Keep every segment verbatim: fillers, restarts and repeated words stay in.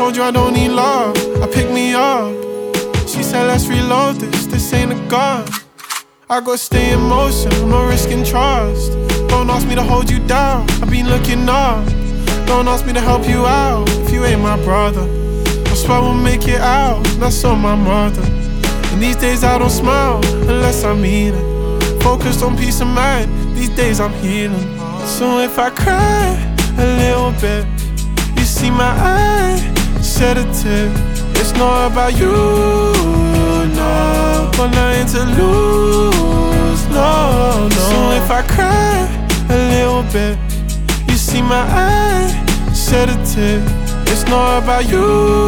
told you I don't need love, I pick me up. She said let's reload this, this ain't a gun. I gotta stay in motion, I'm not risking trust. Don't ask me to hold you down, I've been looking up. Don't ask me to help you out, if you ain't my brother. I swear we'll make it out, that's on my mother. And these days I don't smile, unless I mean it. Focused on peace of mind, these days I'm healing. So if I cry a little bit, you see my eye, shed a tear. It's not about you, no. Got nothing to lose, no, no. So if I cry a little bit, you see my eye, shed a tear. It's not about you,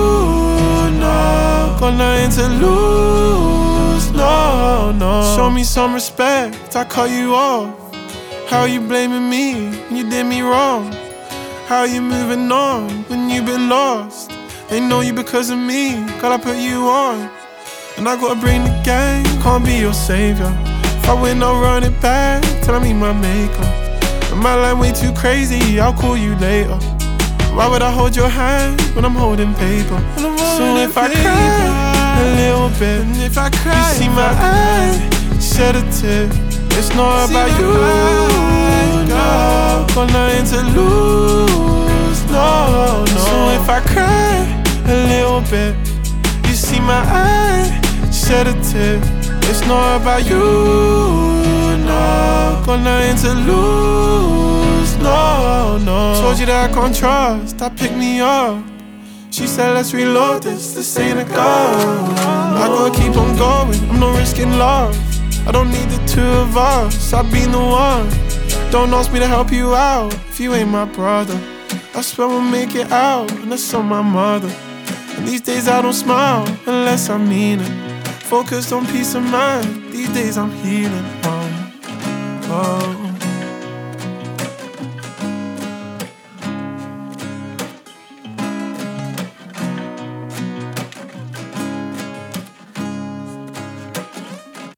no. Got nothing to lose, no, no. Show me some respect, I cut you off. How you blaming me when you did me wrong? How you moving on when you been lost? They know you because of me, gotta put you on. And I gotta bring the gang, can't be your savior. If I win, I'll run it back till I meet my maker. And my line way too crazy, I'll call you later. Why would I hold your hand when I'm holding paper? I'm holding so if paper. I cry a little bit, and if I cry, you see my eye, shed a tear. It's not about you, no. Got nothing to lose, no, no. So if I cry a little bit, you see my eye, shed a tear. It's not about you, no. Got nothing to lose, no, no. Told you that I can't trust, I picked me up. She said let's reload this, this ain't a gun. I gotta keep on going, I'm not risking love. I don't need the two of us, I've been the one. Don't ask me to help you out, if you ain't my brother. I swear we'll make it out, and that's on my mother. And these days I don't smile, unless I mean it. Focused on peace of mind, these days I'm healing. Oh, oh.